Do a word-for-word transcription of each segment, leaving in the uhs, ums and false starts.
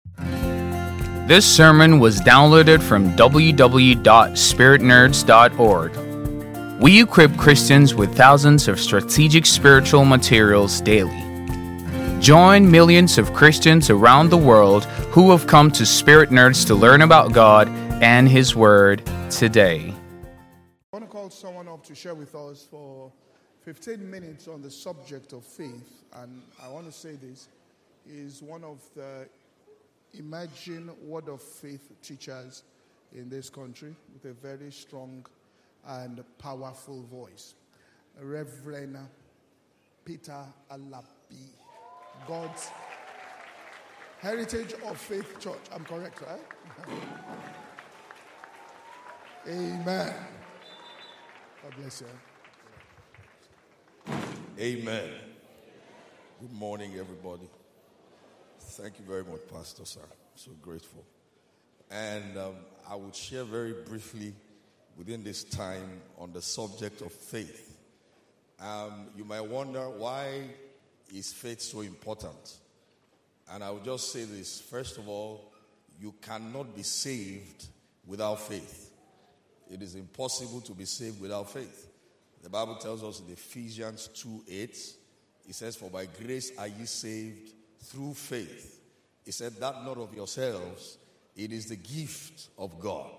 This sermon was downloaded from w w w dot spirit nerds dot org. We equip Christians with thousands of strategic spiritual materials daily. Join millions of Christians around the world who have come to Spirit Nerds to learn about God and His Word today. I want to call someone up to share with us for fifteen minutes on the subject of faith. And I want to say this is one of the emerging word of faith teachers in this country with a very strong and powerful voice. Reverend Peter Alabi, God's Heritage of Faith Church. I'm correct, right? Amen. God bless you. Amen. Good morning, everybody. Thank you very much, Pastor, sir. I'm so grateful. And um, I will share very briefly within this time on the subject of faith. Um, you might wonder, why is faith so important? And I will just say this. First of all, you cannot be saved without faith. It is impossible to be saved without faith. The Bible tells us in Ephesians two eight, it says, "For by grace are ye saved through faith." He said that not of yourselves, it is the gift of God.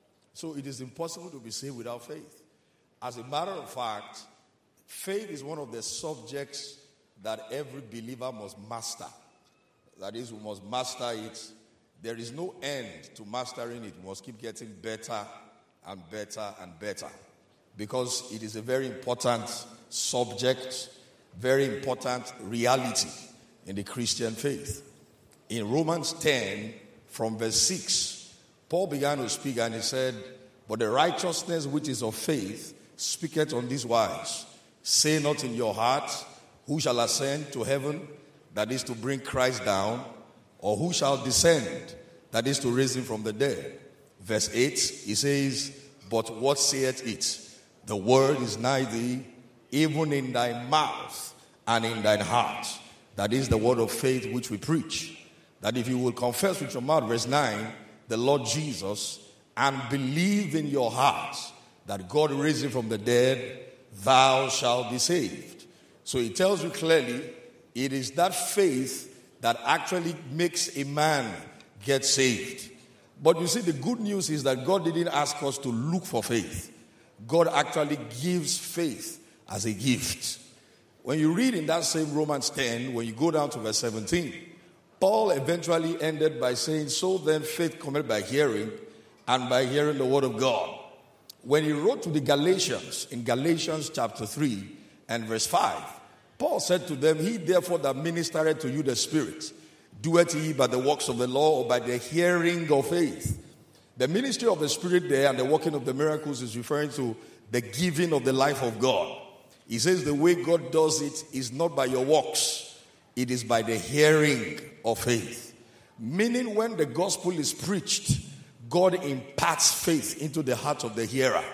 So it is impossible to be saved without faith. As a matter of fact, faith is one of the subjects that every believer must master. That is, we must master it. There is no end to mastering it. We must keep getting better and better and better. Because it is a very important subject, very important reality in the Christian faith. In Romans ten, from verse six, Paul began to speak and he said, "But the righteousness which is of faith speaketh on this wise. Say not in your heart, who shall ascend to heaven, that is to bring Christ down, or who shall descend, that is to raise him from the dead." Verse eight, he says, "But what saith it? The word is nigh thee, even in thy mouth and in thine heart." That is the word of faith which we preach. That if you will confess with your mouth, verse nine, the Lord Jesus, and believe in your heart that God raised him from the dead, thou shalt be saved. So he tells you clearly, it is that faith that actually makes a man get saved. But you see, the good news is that God didn't ask us to look for faith. God actually gives faith as a gift. When you read in that same Romans ten, when you go down to verse seventeen, Paul eventually ended by saying, "So then faith cometh by hearing, and by hearing the word of God." When he wrote to the Galatians, in Galatians chapter three and verse five, Paul said to them, "He therefore that ministereth to you the Spirit, doeth he by the works of the law or by the hearing of faith?" The ministry of the Spirit there and the working of the miracles is referring to the giving of the life of God. He says the way God does it is not by your works. It is by the hearing of faith. Meaning when the gospel is preached, God imparts faith into the heart of the hearer.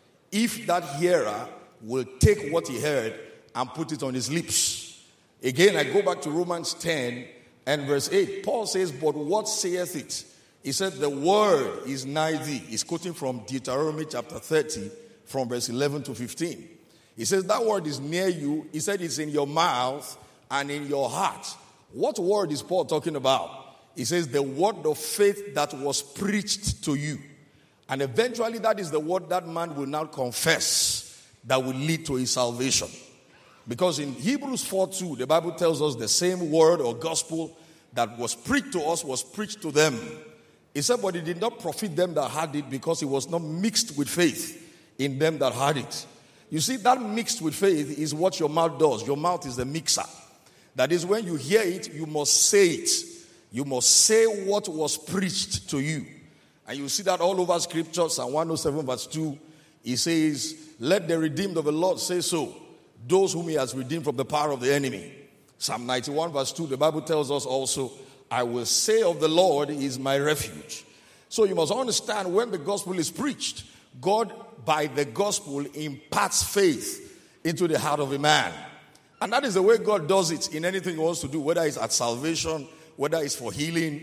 If that hearer will take what he heard and put it on his lips. Again, I go back to Romans ten and verse eight. Paul says, "But what saith it?" He said, "The word is nigh thee." He's quoting from Deuteronomy chapter thirty, from verse eleven to fifteen. He says, that word is near you. He said it's in your mouth and in your heart. What word is Paul talking about? He says the word of faith that was preached to you. And eventually that is the word that man will now confess that will lead to his salvation. Because in Hebrews four two, the Bible tells us the same word or gospel that was preached to us was preached to them. He said, but it did not profit them that had it, because it was not mixed with faith in them that had it. You see, that mixed with faith is what your mouth does. Your mouth is the mixer. That is, when you hear it, you must say it. You must say what was preached to you. And you see that all over Scripture. Psalm one oh seven verse two, he says, let the redeemed of the Lord say so, those whom he has redeemed from the power of the enemy. Psalm ninety-one verse two, the Bible tells us also, I will say of the Lord, he is my refuge. So you must understand, when the gospel is preached, God, by the gospel, imparts faith into the heart of a man. And that is the way God does it in anything he wants to do, whether it's at salvation, whether it's for healing.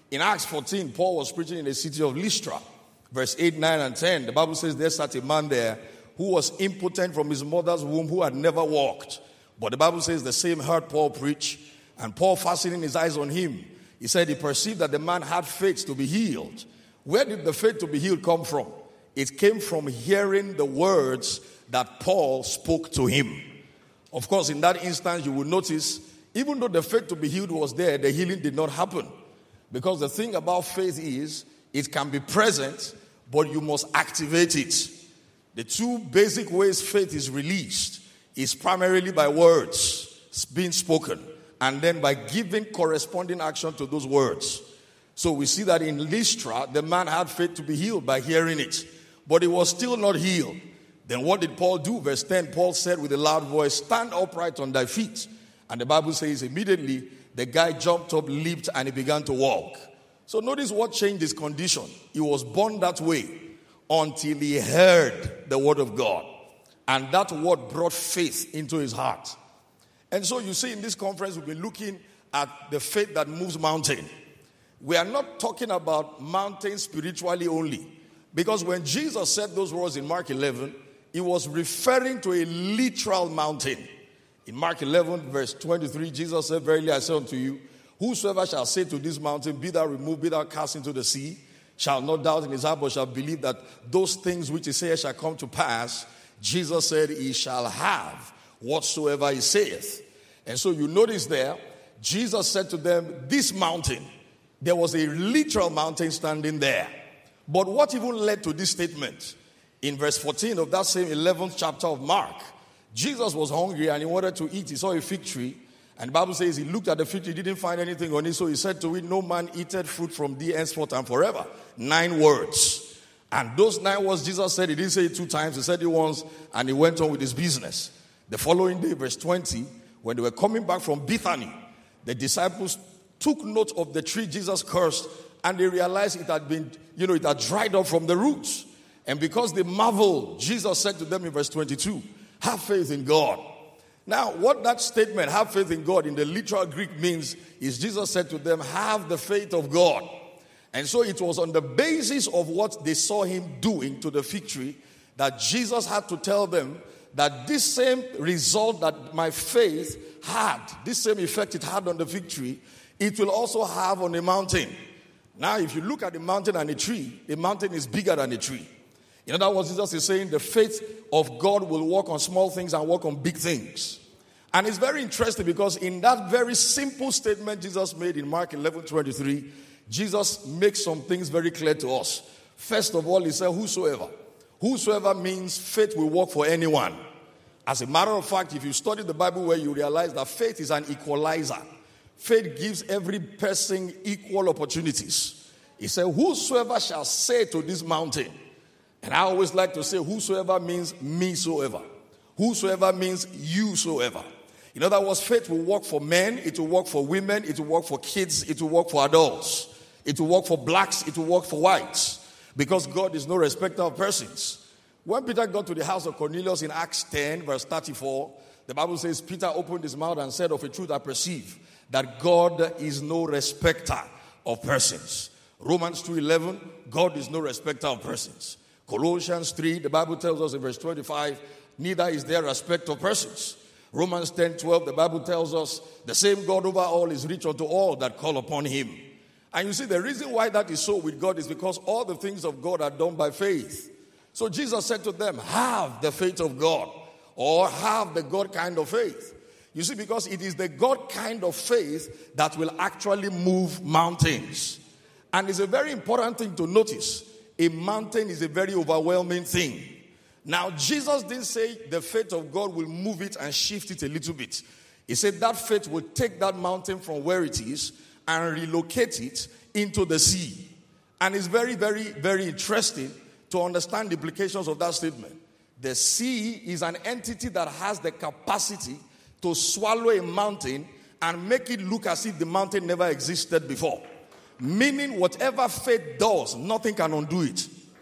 In Acts fourteen, Paul was preaching in the city of Lystra. Verse eight, nine, and ten, the Bible says there sat a man there who was impotent from his mother's womb, who had never walked. But the Bible says the same heard Paul preach, and Paul fastening his eyes on him, he said he perceived that the man had faith to be healed. Where did the faith to be healed come from? It came from hearing the words that Paul spoke to him. Of course, in that instance, you will notice, even though the faith to be healed was there, the healing did not happen. Because the thing about faith is, it can be present, but you must activate it. The two basic ways faith is released is primarily by words being spoken, and then by giving corresponding action to those words. So we see that in Lystra, the man had faith to be healed by hearing it, but he was still not healed. Then what did Paul do? Verse ten, Paul said with a loud voice, stand upright on thy feet. And the Bible says immediately the guy jumped up, leaped, and he began to walk. So notice what changed his condition. He was born that way until he heard the word of God. And that word brought faith into his heart. And so you see in this conference, we've been looking at the faith that moves mountain. We are not talking about mountains spiritually only. Because when Jesus said those words in Mark eleven, he was referring to a literal mountain. In Mark eleven, verse twenty-three, Jesus said, verily I say unto you, whosoever shall say to this mountain, be thou removed, be thou cast into the sea, shall not doubt in his heart, but shall believe that those things which he saith shall come to pass. Jesus said, he shall have whatsoever he saith. And so you notice there, Jesus said to them, this mountain, there was a literal mountain standing there. But what even led to this statement? In verse fourteen of that same eleventh chapter of Mark, Jesus was hungry and he wanted to eat. He saw a fig tree. And the Bible says he looked at the fig tree, didn't find anything on it. So he said to it, no man eateth fruit from thee henceforth and forever. Nine words. And those nine words Jesus said, he didn't say it two times. He said it once and he went on with his business. The following day, verse twenty, when they were coming back from Bethany, the disciples took note of the tree Jesus cursed and they realized it had been, you know, it had dried up from the roots. And because they marveled, Jesus said to them in verse twenty-two, have faith in God. Now, what that statement, have faith in God, in the literal Greek means is Jesus said to them, have the faith of God. And so it was on the basis of what they saw him doing to the fig tree that Jesus had to tell them that this same result that my faith had, this same effect it had on the fig tree, it will also have on a mountain. Now, if you look at the mountain and a tree, the mountain is bigger than a tree. In other words, Jesus is saying the faith of God will work on small things and work on big things. And it's very interesting because in that very simple statement Jesus made in Mark eleven twenty-three, Jesus makes some things very clear to us. First of all, he said, whosoever. Whosoever means faith will work for anyone. As a matter of fact, if you study the Bible well, you realize that faith is an equalizer. Faith gives every person equal opportunities. He said, whosoever shall say to this mountain. And I always like to say, whosoever means mesoever. Whosoever means yousoever. In other words, faith will work for men, it will work for women, it will work for kids, it will work for adults. It will work for blacks, it will work for whites. Because God is no respecter of persons. When Peter got to the house of Cornelius in Acts ten, verse thirty-four, the Bible says, Peter opened his mouth and said, of a truth I perceive that God is no respecter of persons. Romans two eleven, God is no respecter of persons. Colossians three, the Bible tells us in verse twenty-five, neither is there respect of persons. Romans ten twelve, the Bible tells us, the same God over all is rich unto all that call upon him. And you see, the reason why that is so with God is because all the things of God are done by faith. So Jesus said to them, have the faith of God, or have the God kind of faith. You see, because it is the God kind of faith that will actually move mountains. And it's a very important thing to notice. A mountain is a very overwhelming thing. Now, Jesus didn't say the faith of God will move it and shift it a little bit. He said that faith will take that mountain from where it is and relocate it into the sea. And it's very, very, very interesting to understand the implications of that statement. The sea is an entity that has the capacity to swallow a mountain and make it look as if the mountain never existed before. Meaning whatever faith does, nothing can undo it.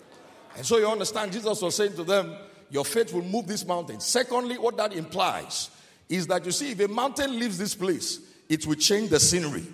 And so you understand, Jesus was saying to them, your faith will move this mountain. Secondly, what that implies is that you see, if a mountain leaves this place, it will change the scenery.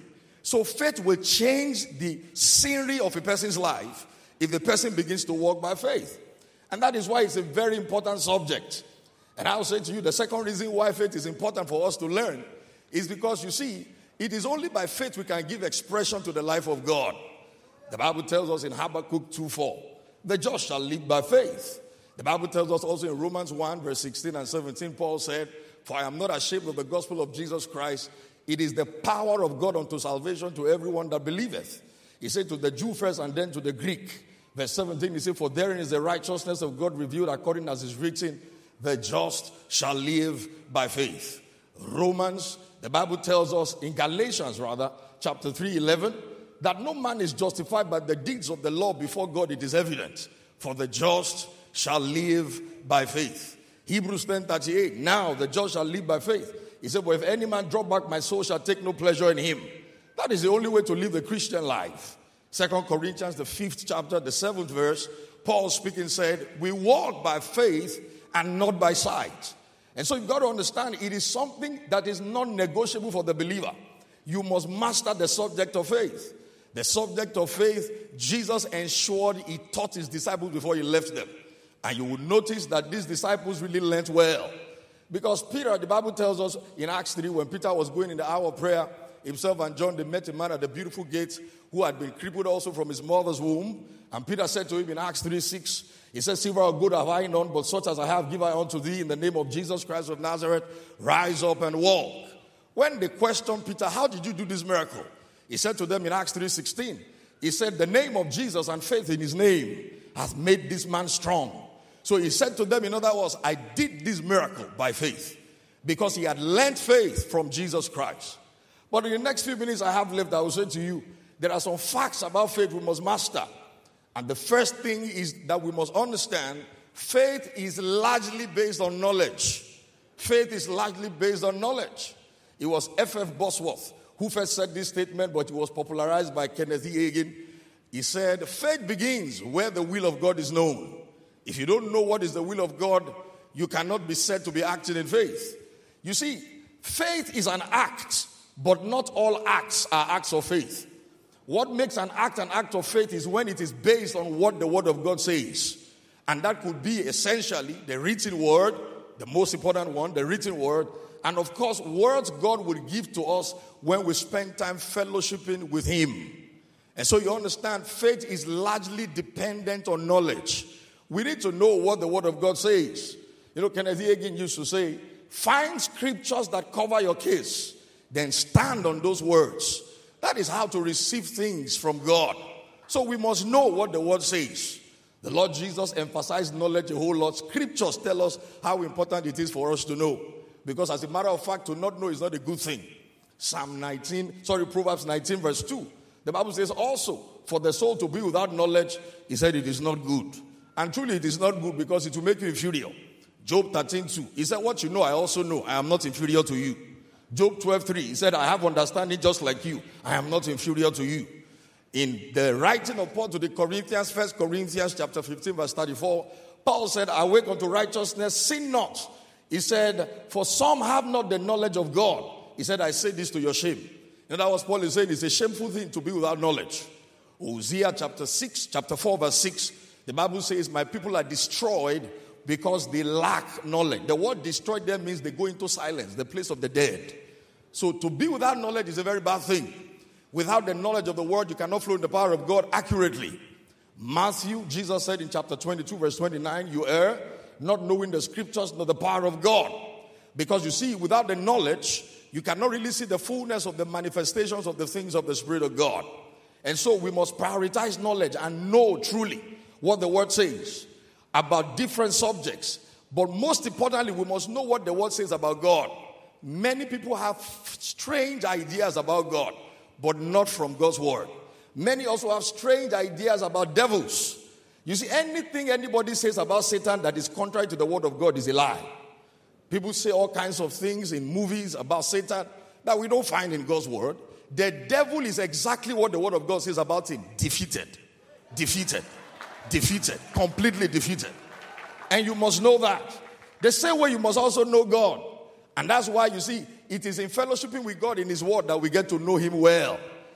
So faith will change the scenery of a person's life if the person begins to walk by faith. And that is why it's a very important subject. And I'll say to you, the second reason why faith is important for us to learn is because, you see, it is only by faith we can give expression to the life of God. The Bible tells us in Habakkuk two four, the just shall live by faith. The Bible tells us also in Romans one verse sixteen and seventeen, Paul said, for I am not ashamed of the gospel of Jesus Christ. It is the power of God unto salvation to everyone that believeth. He said to the Jew first and then to the Greek. Verse seventeen, he said, for therein is the righteousness of God revealed according as is written, the just shall live by faith. Romans, the Bible tells us in Galatians rather, chapter three eleven, that no man is justified by the deeds of the law before God, it is evident. For the just shall live by faith. Hebrews ten thirty-eight, now the just shall live by faith. He said, but if any man draw back, my soul shall take no pleasure in him. That is the only way to live the Christian life. Second Corinthians, the fifth chapter, the seventh verse, Paul speaking said, we walk by faith and not by sight. And so you've got to understand, it is something that is non-negotiable for the believer. You must master the subject of faith. The subject of faith, Jesus ensured he taught his disciples before he left them. And you will notice that these disciples really learned well. Because Peter, the Bible tells us in Acts three, when Peter was going in the hour of prayer, himself and John, they met a man at the beautiful gate who had been crippled also from his mother's womb. And Peter said to him in Acts three six, he said, silver or gold have I none, but such as I have give I unto thee in the name of Jesus Christ of Nazareth. Rise up and walk. When they questioned Peter, how did you do this miracle? He said to them in Acts three sixteen, he said, the name of Jesus and faith in his name has made this man strong. So he said to them, in other words, I did this miracle by faith because he had learned faith from Jesus Christ. But in the next few minutes I have left, I will say to you, there are some facts about faith we must master. And the first thing is that we must understand faith is largely based on knowledge. Faith is largely based on knowledge. It was F F Bosworth who first said this statement, but it was popularized by Kenneth E. Hagin. He said, faith begins where the will of God is known. If you don't know what is the will of God, you cannot be said to be acting in faith. You see, faith is an act, but not all acts are acts of faith. What makes an act an act of faith is when it is based on what the Word of God says. And that could be essentially the written word, the most important one, the written word, and of course, words God will give to us when we spend time fellowshipping with Him. And so you understand, faith is largely dependent on knowledge. We need to know what the Word of God says. You know, Kenneth E. Hagin used to say, find scriptures that cover your case, then stand on those words. That is how to receive things from God. So we must know what the Word says. The Lord Jesus emphasized knowledge a whole lot. Scriptures tell us how important it is for us to know. Because as a matter of fact, to not know is not a good thing. Psalm nineteen, sorry, Proverbs nineteen verse two. The Bible says also, for the soul to be without knowledge, he said it is not good. And truly it is not good because it will make you inferior. Job thirteen two, he said, what you know, I also know. I am not inferior to you. Job twelve three, he said, I have understanding just like you. I am not inferior to you. In the writing of Paul to the Corinthians, First Corinthians chapter fifteen, verse thirty-four, Paul said, awake unto righteousness, sin not. He said, for some have not the knowledge of God. He said, I say this to your shame. And that was Paul is saying, it's a shameful thing to be without knowledge. Hosea chapter six, chapter four, verse six, the Bible says, my people are destroyed because they lack knowledge. The word destroyed them means they go into silence, the place of the dead. So to be without knowledge is a very bad thing. Without the knowledge of the word, you cannot flow in the power of God accurately. Matthew, Jesus said in chapter twenty-two, verse twenty-nine, you err, not knowing the scriptures, nor the power of God. Because you see, without the knowledge, you cannot really see the fullness of the manifestations of the things of the Spirit of God. And so we must prioritize knowledge and know truly what the word says about different subjects. But most importantly, we must know what the word says about God. Many people have strange ideas about God, but not from God's word. Many also have strange ideas about devils. You see, anything anybody says about Satan that is contrary to the word of God is a lie. People say all kinds of things in movies about Satan that we don't find in God's word. The devil is exactly what the word of God says about him. Defeated. Defeated. Defeated. Completely defeated. And you must know that. The same way you must also know God. And that's why you see, it is in fellowshipping with God in His word that we get to know Him well.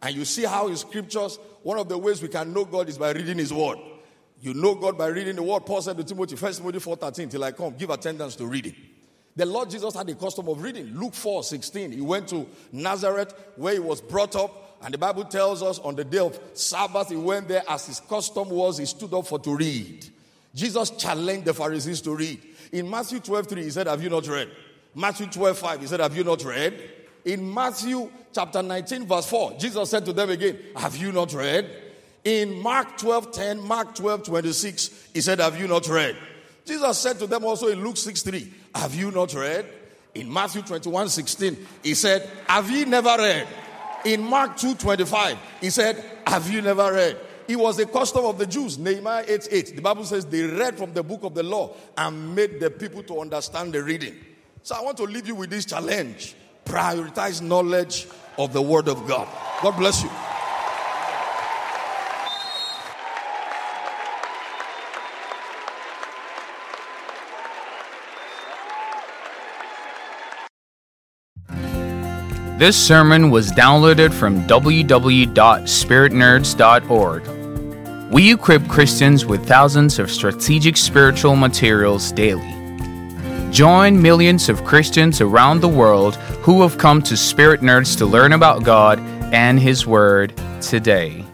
And you see how in scriptures, one of the ways we can know God is by reading his word. You know God by reading the word. Paul said to Timothy, First Timothy four thirteen, till I come, give attendance to reading. The Lord Jesus had a custom of reading. Luke four sixteen, he went to Nazareth where he was brought up. And the Bible tells us on the day of Sabbath, he went there as his custom was, he stood up for to read. Jesus challenged the Pharisees to read. In Matthew twelve three, he said, have you not read? Matthew twelve five, he said, have you not read? In Matthew chapter nineteen, verse four, Jesus said to them again, have you not read? In Mark twelve ten, Mark twelve twenty-six, he said, have you not read? Jesus said to them also in Luke six three, have you not read? In Matthew twenty-one sixteen, he said, have you never read? In Mark two twenty-five, he said, have you never read? It was a custom of the Jews. Nehemiah eight eight, the Bible says they read from the book of the law and made the people to understand the reading. So I want to leave you with this challenge. Prioritize knowledge of the word of God. God bless you. This sermon was downloaded from w w w dot spirit nerds dot org. We equip Christians with thousands of strategic spiritual materials daily. Join millions of Christians around the world who have come to Spirit Nerds to learn about God and His Word today.